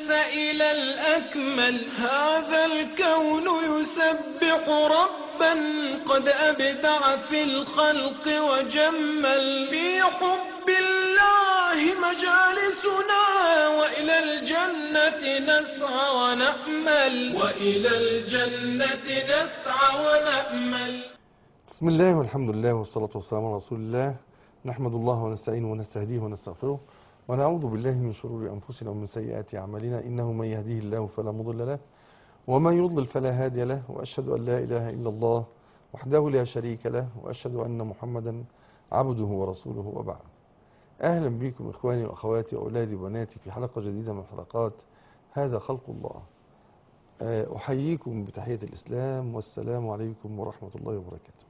الناس إلى الأكمل. هذا الكون يسبح ربا قد أبدع في الخلق وجمل. في حب الله مجالسنا وإلى الجنة نسعى ونأمل. وإلى الجنة نسعى ونأمل. بسم الله والحمد لله والصلاة والسلام على رسول الله. نحمد الله ونستعينه ونستهديه ونستغفره ونعوذ بالله من شرور أنفسنا ومن سيئات أعمالنا. إنه من يهديه الله فلا مضل له ومن يضلل فلا هادي له، وأشهد أن لا إله إلا الله وحده لا شريك له، وأشهد أن محمدا عبده ورسوله، وبعد. أهلا بكم إخواني وأخواتي وأولادي وبناتي في حلقة جديدة من حلقات هذا خلق الله. أحييكم بتحية الإسلام، والسلام عليكم ورحمة الله وبركاته.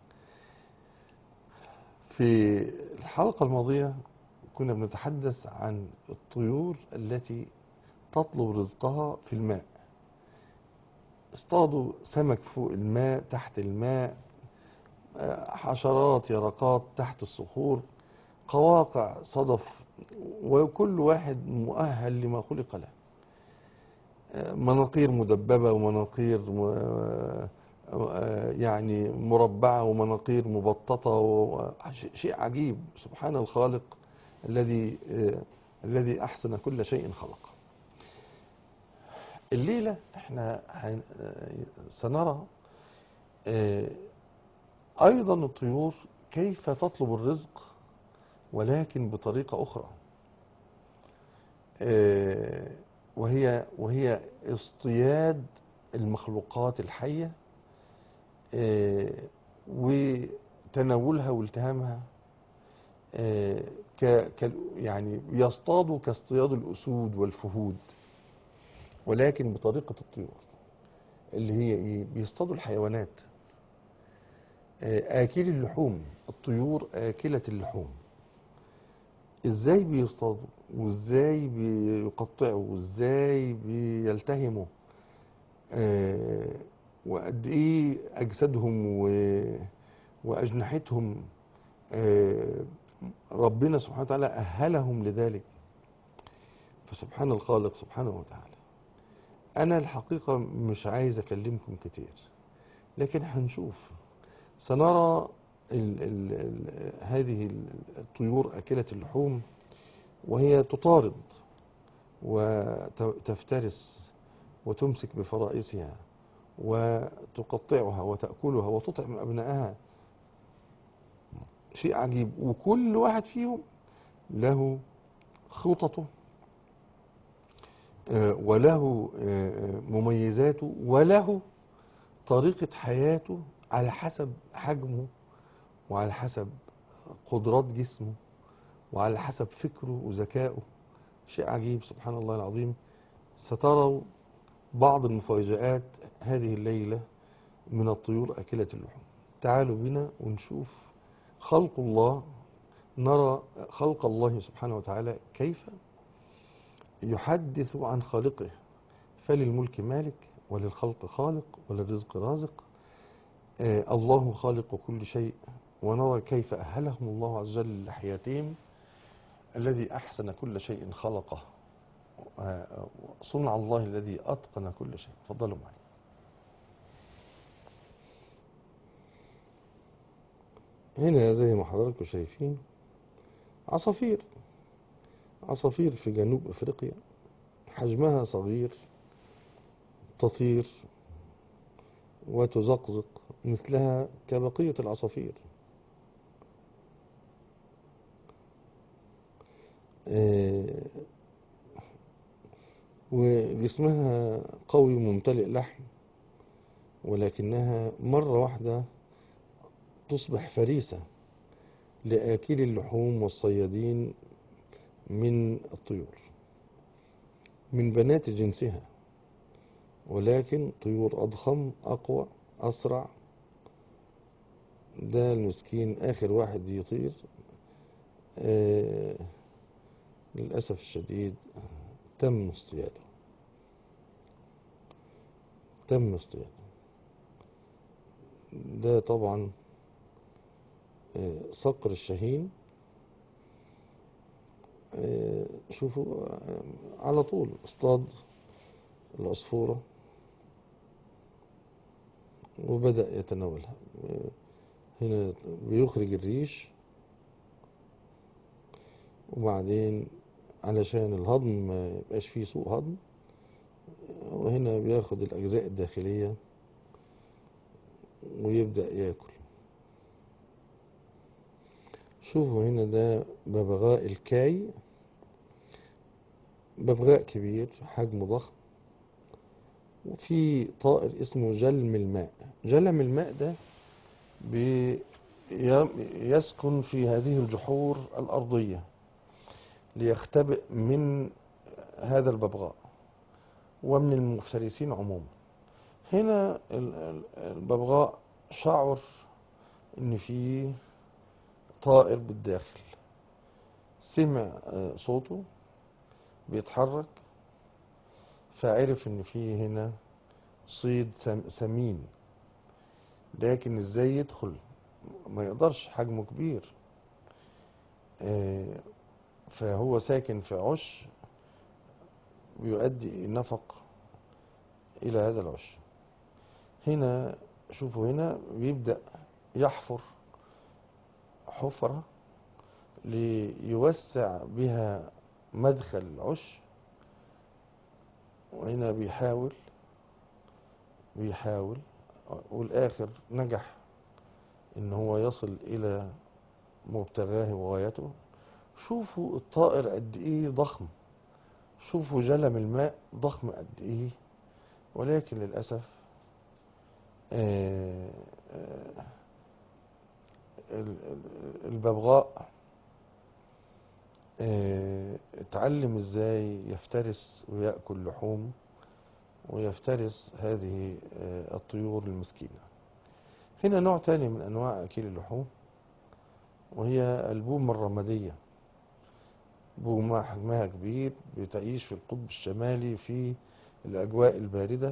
في الحلقة الماضية كنا بنتحدث عن الطيور التي تطلب رزقها في الماء. اصطادوا سمك فوق الماء، تحت الماء، حشرات، يرقات تحت الصخور، قواقع، صدف، وكل واحد مؤهل لما خلق له. مناقير مدببة ومناقير يعني مربعة ومناقير مبططة، شيء عجيب. سبحان الخالق الذي أحسن كل شيء خلقه. الليلة احنا سنرى أيضا الطيور كيف تطلب الرزق، ولكن بطريقة أخرى، وهي اصطياد المخلوقات الحية وتناولها والتهامها. يعني يصطادوا كاصطياد الأسود والفهود، ولكن بطريقة الطيور اللي هي ايه؟ بيصطادوا الحيوانات، آكل اللحوم. الطيور آكلة اللحوم. ازاي بيصطادوا، وازاي بيقطعوا، وازاي بيلتهموا، وقد ايه اجسادهم واجنحتهم ربنا سبحانه وتعالى اهلهم لذلك. فسبحان الخالق سبحانه وتعالى. انا الحقيقة مش عايز اكلمكم كتير، لكن هنشوف، سنرى هذه الطيور آكلة اللحوم وهي تطارد وتفترس وتمسك بفرائسها وتقطعها وتأكلها وتطعم أبنائها. شيء عجيب. وكل واحد فيهم له خططه وله مميزاته وله طريقة حياته على حسب حجمه وعلى حسب قدرات جسمه وعلى حسب فكره وذكائه. شيء عجيب سبحان الله العظيم. ستروا بعض المفاجآت هذه الليلة من الطيور أكلة اللحوم. تعالوا بنا ونشوف خلق الله، نرى خلق الله سبحانه وتعالى كيف يحدث عن خالقه. فللملك مالك، وللخلق خالق، وللرزق رازق. الله خالق كل شيء، ونرى كيف أهلهم الله عز وجل لحياتهم. الذي أحسن كل شيء خلقه، صنع الله الذي أتقن كل شيء. تفضلوا معي. هنا زي ما حضراتكم شايفين عصافير في جنوب أفريقيا، حجمها صغير، تطير وتزقزق مثلها كبقية العصافير. وجسمها قوي ممتلئ لحم، ولكنها مرة واحدة تصبح فريسة لآكل اللحوم والصيادين من الطيور، من بنات جنسها، ولكن طيور أضخم، أقوى، أسرع. ده المسكين آخر واحد يطير للأسف الشديد تم اصطياده. ده طبعا صقر الشاهين. شوفوا على طول اصطاد العصفورة وبدأ يتناولها. هنا بيخرج الريش، وبعدين علشان الهضم ما يبقاش فيه سوء هضم، وهنا بياخد الأجزاء الداخلية ويبدأ ياكل. شوفوا هنا ده ببغاء الكاي، ببغاء كبير حجمه ضخم. وفي طائر اسمه جلم الماء. جلم الماء ده يسكن في هذه الجحور الأرضية ليختبئ من هذا الببغاء ومن المفترسين عموما. هنا الببغاء شعر ان في طائر بالداخل، سمع صوته بيتحرك، فعرف ان في هنا صيد سمين. لكن ازاي يدخل؟ ما يقدرش، حجمه كبير. فهو ساكن في عش بيؤدي نفق الى هذا العش. هنا شوفوا هنا بيبدأ يحفر حفرة ليوسع بها مدخل العش. وهنا بيحاول والآخر نجح ان هو يصل الى مبتغاه وغايته. شوفوا الطائر قد ايه ضخم، شوفوا جلم الماء ضخم قد ايه. ولكن للأسف آه، آه، الببغاء اتعلم ازاي يفترس ويأكل لحوم ويفترس هذه الطيور المسكينة. هنا نوع تاني من أنواع أكيل اللحوم، وهي البومة الرمادية. بومة حجمها كبير، بتعيش في القطب الشمالي في الأجواء الباردة.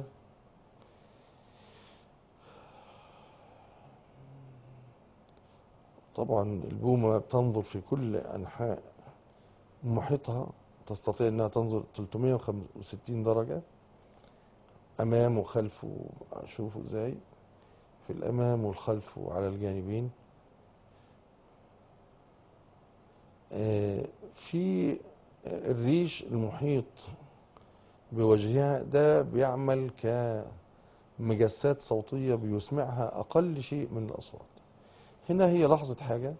طبعا البومة بتنظر في كل أنحاء محيطها، تستطيع أنها تنظر 360 درجة أمام وخلف. شوفوا ازاي في الأمام والخلف وعلى الجانبين. في الريش المحيط بوجهها ده بيعمل كمجسات صوتية بيسمعها أقل شيء من الأصوات. هنا هي لحظة حاجة،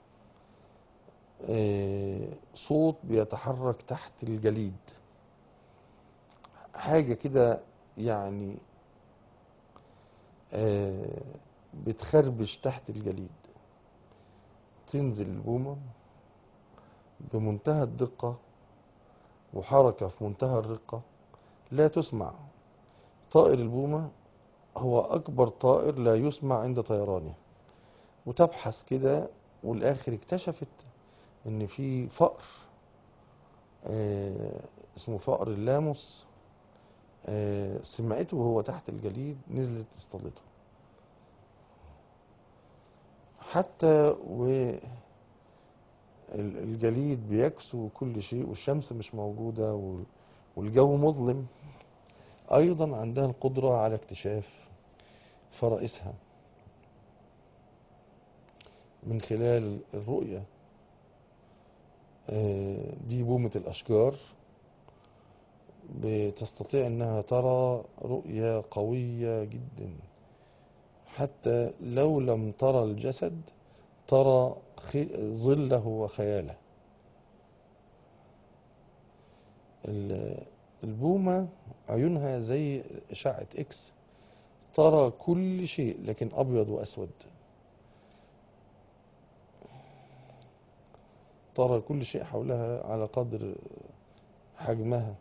صوت بيتحرك تحت الجليد، حاجة كده يعني بتخربش تحت الجليد. تنزل البومة بمنتهى الدقة وحركة في منتهى الرقة لا تسمع. طائر البومة هو أكبر طائر لا يسمع عند طيرانه. وتبحث كده، والآخر اكتشفت إن في فأر اسمه فأر اللاموس، سمعته وهو تحت الجليد، نزلت اصطادته. حتى والجليد بيكسو كل شيء والشمس مش موجودة والجو مظلم، أيضا عندها القدرة على اكتشاف فرائسها من خلال الرؤية. دي بومة الأشجار، بتستطيع أنها ترى رؤية قوية جدا، حتى لو لم ترى الجسد ترى ظله وخياله. البومة عيونها زي إشعة إكس، ترى كل شيء لكن أبيض وأسود. ترى كل شيء حولها على قدر حجمها.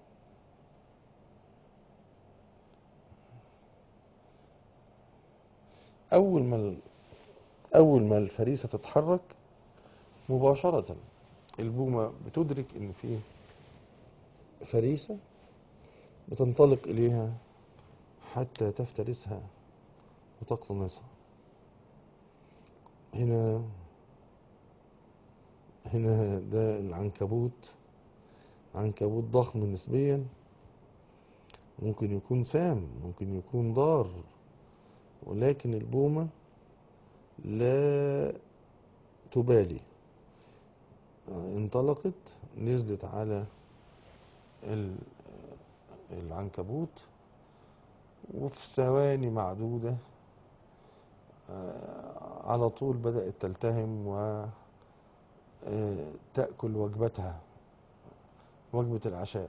أول ما الفريسة تتحرك مباشرة البومة بتدرك إن في فريسة، بتنطلق إليها حتى تفترسها وتقتنصها. هنا ده العنكبوت، عنكبوت ضخم نسبيا، ممكن يكون سام، ممكن يكون ضار، ولكن البومة لا تبالي. انطلقت، نزلت على ال- العنكبوت، وفي ثواني معدودة على طول بدأت تلتهم وتأكل وجبتها، وجبة العشاء.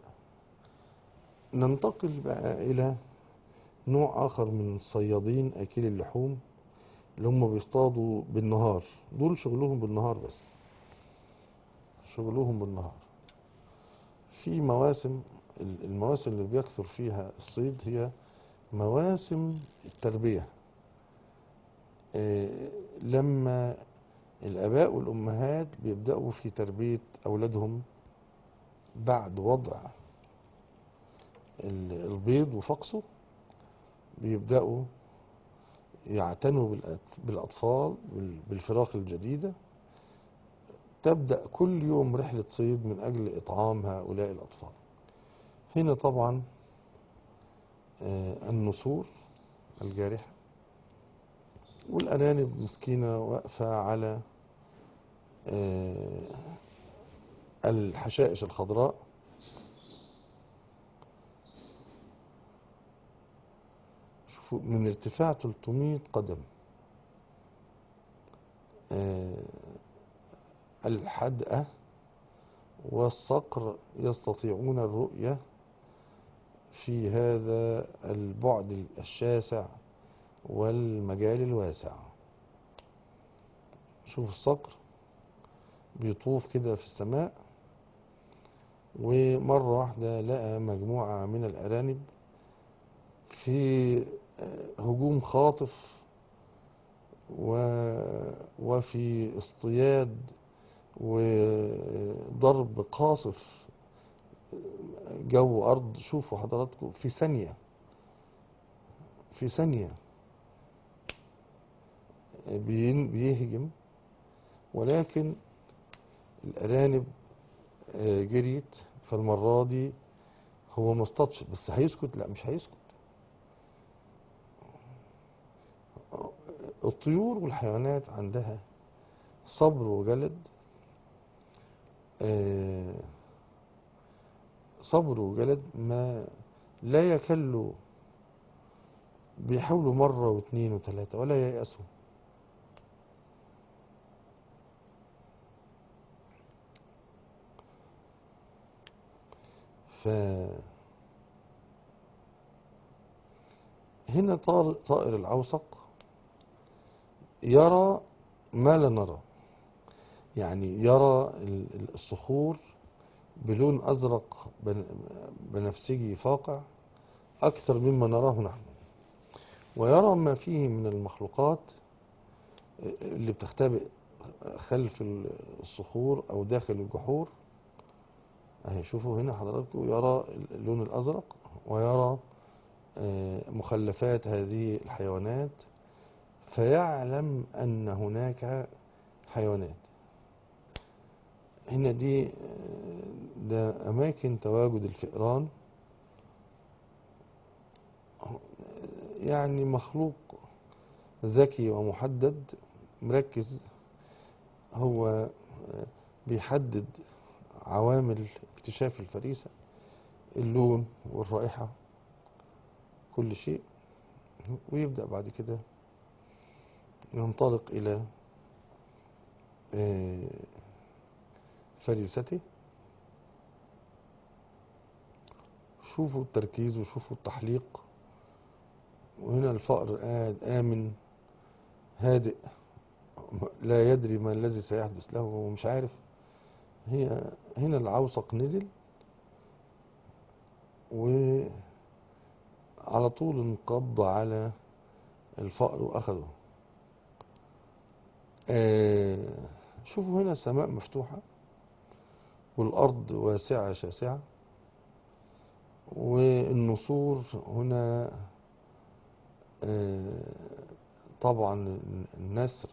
ننتقل بقى إلى نوع آخر من الصيادين أكل اللحوم، اللي هم بيصطادوا بالنهار. دول شغلهم بالنهار بس، شغلهم بالنهار. في مواسم، المواسم اللي بيكثر فيها الصيد هي مواسم التربية. لما الآباء والأمهات بيبدأوا في تربية أولادهم بعد وضع البيض وفقسه، بيبدأوا يعتنوا بالأطفال، بالفراخ الجديدة. تبدأ كل يوم رحلة صيد من أجل إطعام هؤلاء الأطفال. هنا طبعا النسور الجارحة والأرانب مسكينة واقفة على الحشائش الخضراء. شوفوا من ارتفاع 300 قدم الحدقة والصقر يستطيعون الرؤية في هذا البعد الشاسع والمجال الواسع. شوف الصقر بيطوف كده في السماء، ومرة واحدة لقى مجموعة من الأرانب في هجوم خاطف وفي اصطياد وضرب قاصف جو أرض. شوفوا حضراتكم في ثانية، في ثانية بيهجم، ولكن الأرانب جريت. فالمرة دي هو ما اصطادش، بس هيسكت؟ لا، مش هيسكت. الطيور والحيوانات عندها صبر وجلد، صبر وجلد ما لا يكلوا. بيحاولوا مرة واثنين وثلاثة ولا ييأسوا. فهنا طائر العوسق يرى ما لا نرى، يعني يرى الصخور بلون أزرق بنفسجي فاقع أكثر مما نراه نحن، ويرى ما فيه من المخلوقات اللي بتختبئ خلف الصخور أو داخل الجحور. اهي شوفوا هنا حضراتكم، يرى اللون الأزرق ويرى مخلفات هذه الحيوانات، فيعلم أن هناك حيوانات. هنا دي ده أماكن تواجد الفئران. يعني مخلوق ذكي ومحدد مركز، هو بيحدد عوامل اكتشاف الفريسة، اللون والرائحة، كل شيء. ويبدأ بعد كده ينطلق إلى فريسته. شوفوا التركيز وشوفوا التحليق. وهنا الفأر قاعد آمن هادئ، لا يدري ما الذي سيحدث له، هو مش عارف. هنا العوسق نزل وعلى طول انقض على الفأر وأخذه. شوفوا هنا السماء مفتوحة والأرض واسعة شاسعة، والنسور هنا طبعا النسر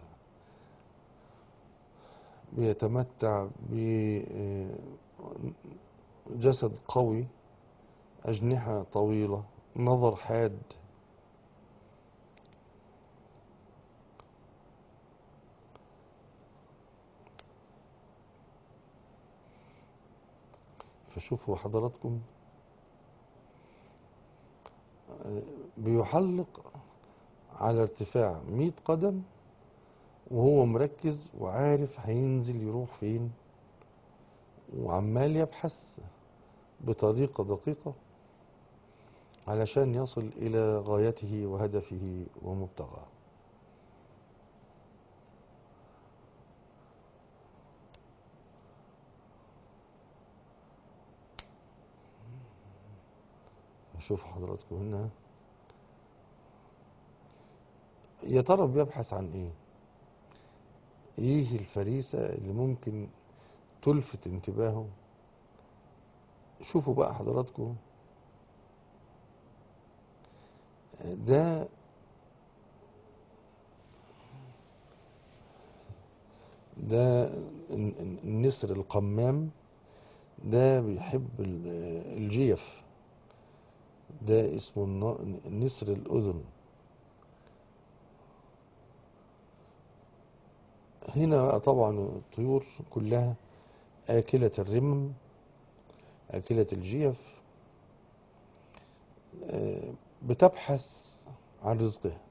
بيتمتع بجسد قوي أجنحة طويلة، نظر حاد. فشوفوا حضراتكم، بيحلق على ارتفاع 100 قدم وهو مركز وعارف هينزل يروح فين، وعمال يبحث بطريقة دقيقة علشان يصل إلى غايته وهدفه ومبتغاه. شوفوا حضراتكم هنا، يا ترى بيبحث عن ايه؟ ايه الفريسة اللي ممكن تلفت انتباهه؟ شوفوا بقى حضراتكم، ده ده النسر القمام، ده بيحب الجيف، ده اسمه نسر الأذن. هنا بقى طبعا الطيور كلها آكلة الرمم، آكلة الجيف، بتبحث عن رزقها.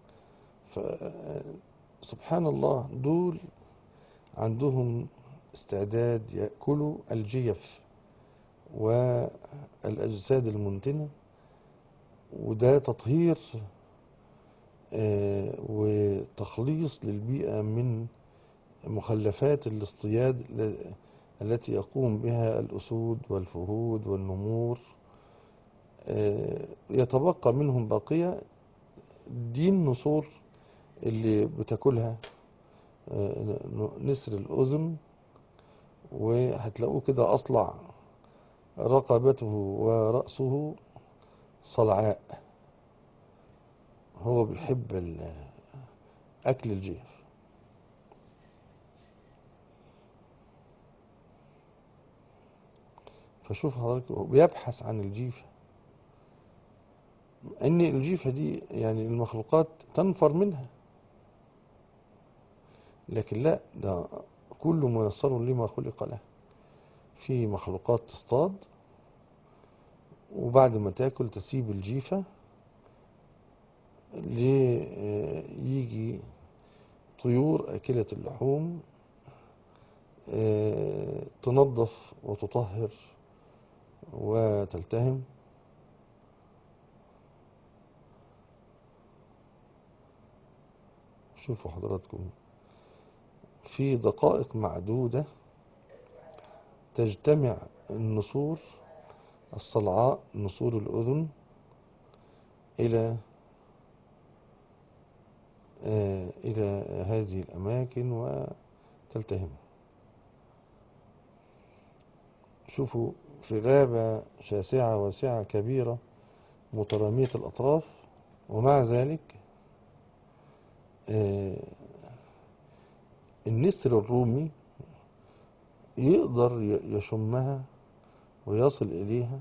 فسبحان الله، دول عندهم استعداد يأكلوا الجيف والأجساد المنتنة، وده تطهير وتخليص للبيئة من مخلفات الاصطياد التي يقوم بها الأسود والفهود والنمور. يتبقى منهم بقية، دي النسور اللي بتاكلها نسر الأذن. وهتلاقوه كده أصلع، رقبته ورأسه صلعاء، هو بيحب أكل الجيف. فشوف حضرتك، بيبحث عن الجيفة، ان الجيفة دي يعني المخلوقات تنفر منها، لكن لا، ده كل ميسر لما خلق له. في مخلوقات تصطاد وبعد ما تاكل تسيب الجيفة، ليجي طيور أكلة اللحوم تنظف وتطهر وتلتهم. شوفوا حضراتكم، في دقائق معدودة تجتمع النسور الصلعاء، نسور الأذن، إلى إلى هذه الأماكن وتلتهم. شوفوا، في غابة شاسعة واسعة كبيرة مترامية الأطراف، ومع ذلك النسر الرومي يقدر يشمها ويصل إليها.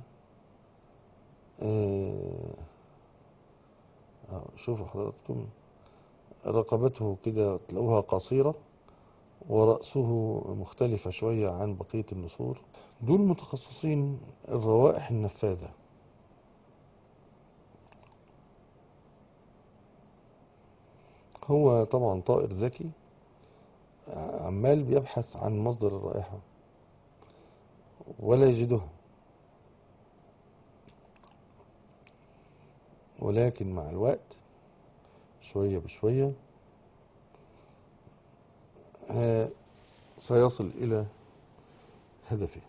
شوفوا حضراتكم، رقبته كده تلاقوها قصيرة ورأسه مختلفة شوية عن بقية النسور. دول متخصصين الروائح النفاذة. هو طبعا طائر ذكي، عمال بيبحث عن مصدر الرائحة ولا يجدها، ولكن مع الوقت شوية بشوية سيصل إلى هدفه.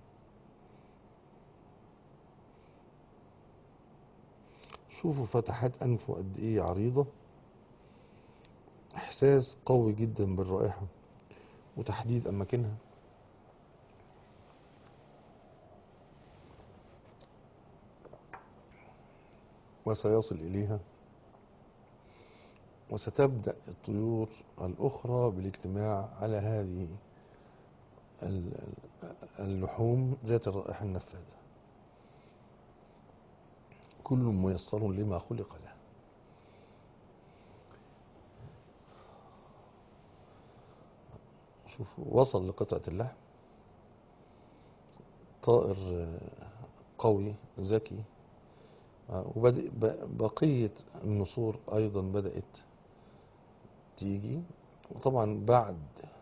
شوفوا فتحات أنفه قد إيه عريضة، إحساس قوي جدا بالرائحة وتحديد أماكنها. وسيصل إليها، وستبدأ الطيور الأخرى بالاجتماع على هذه اللحوم ذات الرائحة النفاذة. كل ميسر لما خلق له. شوف، وصل لقطعة اللحم، طائر قوي ذكي، وبدأ بقية النسور أيضا بدأت تيجي. وطبعا بعد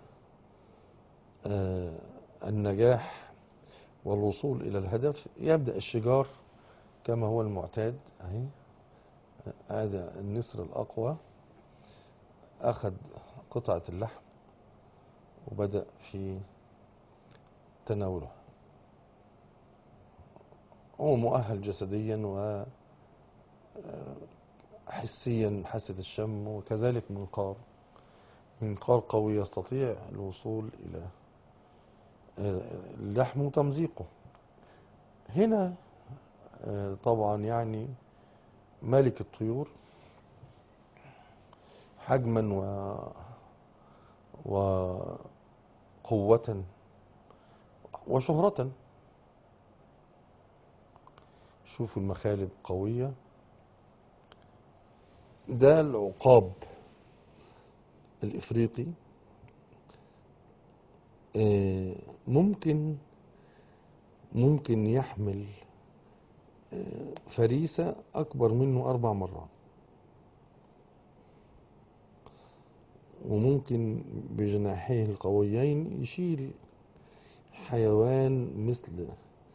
النجاح والوصول إلى الهدف يبدأ الشجار كما هو المعتاد. أهي هذا النسر الأقوى أخذ قطعة اللحم وبدأ في تناوله. هو مؤهل جسديا وحسيا، حاسة الشم، وكذلك منقار قوي يستطيع الوصول إلى اللحم وتمزيقه. هنا طبعا يعني ملك الطيور حجما وقوة وشهرة. شوفوا المخالب قوية. ده العقاب الإفريقي، ممكن يحمل فريسة أكبر منه 4 مرات، وممكن بجناحيه القويين يشيل حيوان مثل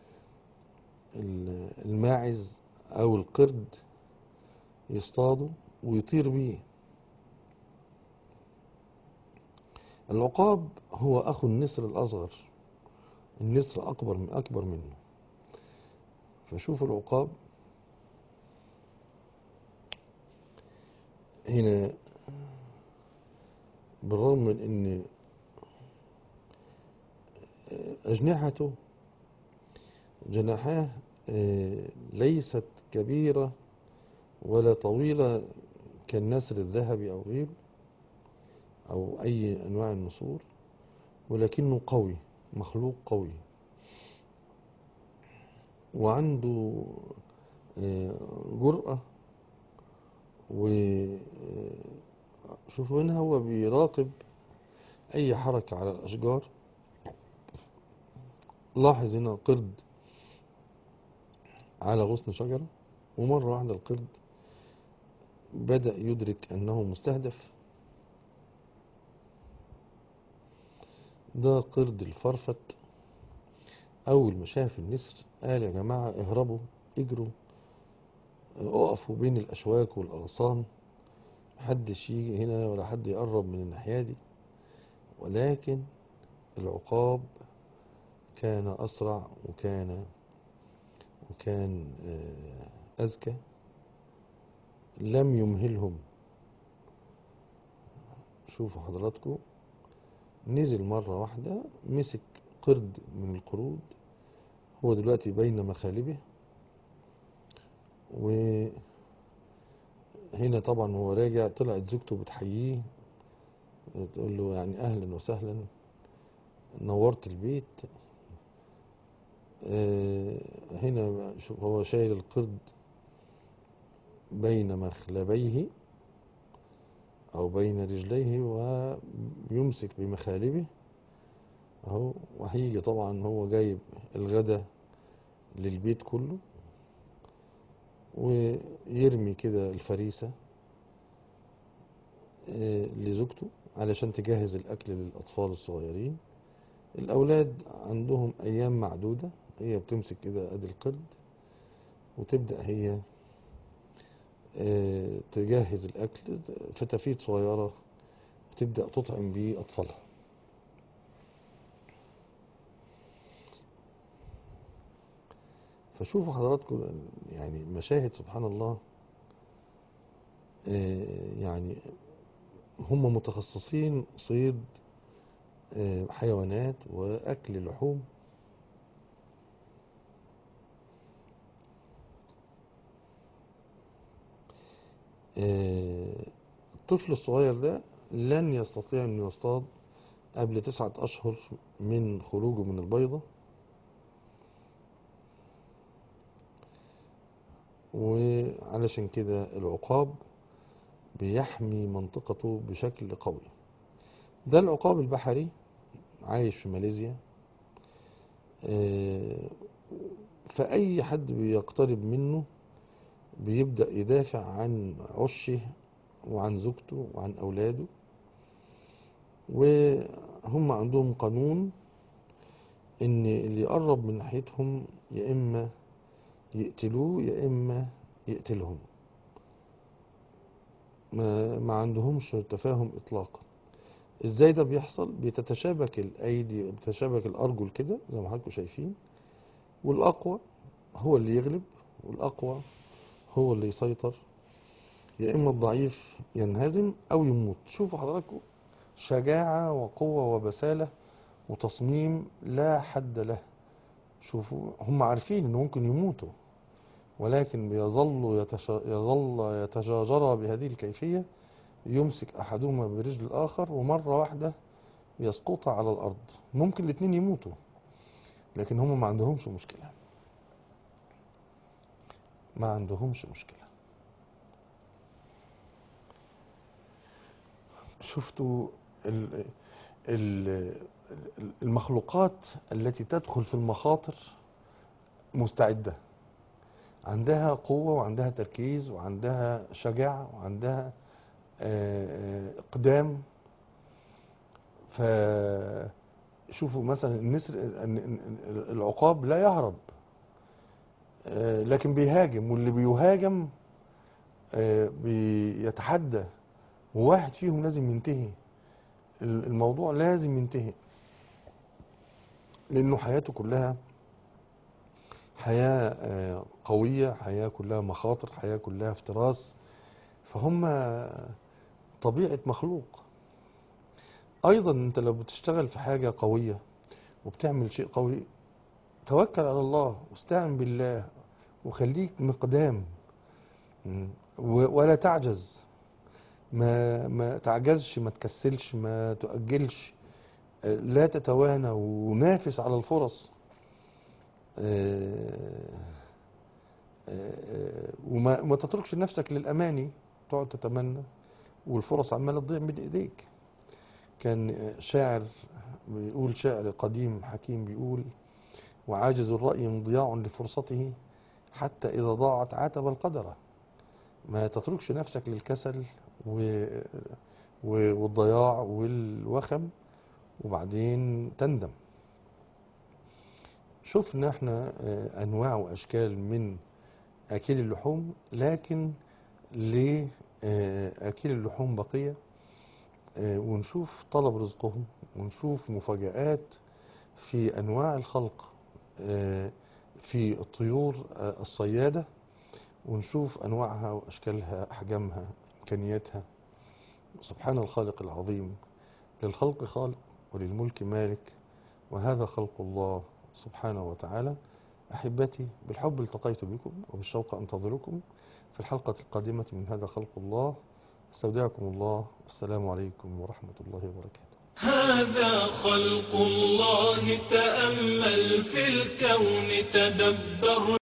الماعز أو القرد، يصطاده ويطير بيه. العقاب هو أخو النسر الأصغر، النسر أكبر منه. فشوف العقاب هنا، بالرغم من أن جناحاه ليست كبيرة ولا طويلة كالنسر الذهبي أو غيره أو أي أنواع النسور، ولكنه قوي، مخلوق قوي، وعنده جرأة. وشوفوا هنا هو بيراقب أي حركة على الأشجار. لاحظ هنا قرد على غصن شجرة، ومرة واحدة القرد بدأ يدرك أنه مستهدف. ده قرد الفرفت. أول ما شاف النسر قال: يا جماعة اهربوا، اجروا، اقفوا بين الأشواك والأغصان، محدش يجي هنا ولا حد يقرب من الناحية دي. ولكن العقاب كان أسرع وكان أذكى، لم يمهلهم. شوفوا حضراتكم، نزل مرة واحدة مسك قرد من القرود، هو دلوقتي بين مخالبه. وهنا طبعا هو راجع، طلعت زوجته بتحييه، تقول له يعني أهلا وسهلا، نورت البيت. هنا شوف هو شايل القرد بين مخلبيه أو بين رجليه ويمسك بمخالبه أهو. وهيجي طبعا هو جايب الغدا للبيت كله، ويرمي كده الفريسة لزوجته علشان تجهز الأكل للأطفال الصغيرين. الأولاد عندهم أيام معدودة، هي بتمسك كده أدي القرد وتبدأ هي تجهز الأكل، فتافيت صغيرة بتبدأ تطعم بيه أطفالها. فشوفوا حضراتكم يعني مشاهد سبحان الله. يعني هم متخصصين صيد حيوانات وأكل لحوم. الطفل الصغير ده لن يستطيع أن يصطاد قبل 9 أشهر من خروجه من البيضة. وعلشان كده العقاب بيحمي منطقته بشكل قوي. ده العقاب البحري عايش في ماليزيا. فأي حد بيقترب منه بيبدأ يدافع عن عشه وعن زوجته وعن أولاده. وهم عندهم قانون إن اللي يقرب من ناحيتهم يا إما يقتلوه يا إما يقتلهم. ما عندهمش تفاهم إطلاقا. إزاي ده بيحصل؟ بتتشابك الأيدي، بتتشابك الأرجل كده زي ما حضراتكم شايفين، والأقوى هو اللي يغلب، والأقوى هو اللي يسيطر. يا إما الضعيف ينهزم أو يموت. شوفوا حضراتكم شجاعة وقوة وبسالة وتصميم لا حد له. شوفوا هم عارفين إن ممكن يموتوا، ولكن يظل يتجاجر بهذه الكيفية. يمسك أحدهما برجل الآخر ومرة واحدة يسقط على الأرض. ممكن الاثنين يموتوا، لكن هم ما عندهمش مشكلة. ما عندهمش مشكلة. شفتوا المخلوقات التي تدخل في المخاطر مستعدة، عندها قوة وعندها تركيز وعندها شجاعة وعندها إقدام. فشوفوا مثلا النسر، العقاب لا يهرب لكن بيهاجم، واللي بيهاجم بيتحدى، وواحد فيهم لازم ينتهي. الموضوع لازم ينتهي، لأنه حياته كلها حياة قوية، حياة كلها مخاطر، حياة كلها افتراس. فهم طبيعة مخلوق. أيضا أنت لو بتشتغل في حاجة قوية وبتعمل شيء قوي، توكل على الله واستعن بالله وخليك مقدام، ولا تعجز. ما تعجزش، ما تكسلش، ما تؤجلش، لا تتوانى، ونافس على الفرص. وما تتركش نفسك للأماني تقعد تتمنى والفرص عمالة تضيع من إيديك. كان شاعر بيقول، شعر قديم حكيم بيقول: وعاجز الرأي انضياع لفرصته، حتى إذا ضاعت عاتب القدر. ما تتركش نفسك للكسل والضياع والوخم وبعدين تندم. شفنا احنا أنواع وأشكال من أكل اللحوم، لكن لأكل اللحوم بقية. ونشوف طلب رزقهم، ونشوف مفاجآت في أنواع الخلق، في الطيور الصيادة، ونشوف أنواعها وأشكالها، أحجامها، إمكانياتها. سبحان الخالق العظيم. للخلق خالق وللملك مالك، وهذا خلق الله سبحانه وتعالى. أحبتي، بالحب التقيت بكم وبالشوق أنتظركم في الحلقة القادمة من هذا خلق الله. استودعكم الله، والسلام عليكم ورحمة الله وبركاته. هذا خلق الله، تأمل في الكون، تدبر.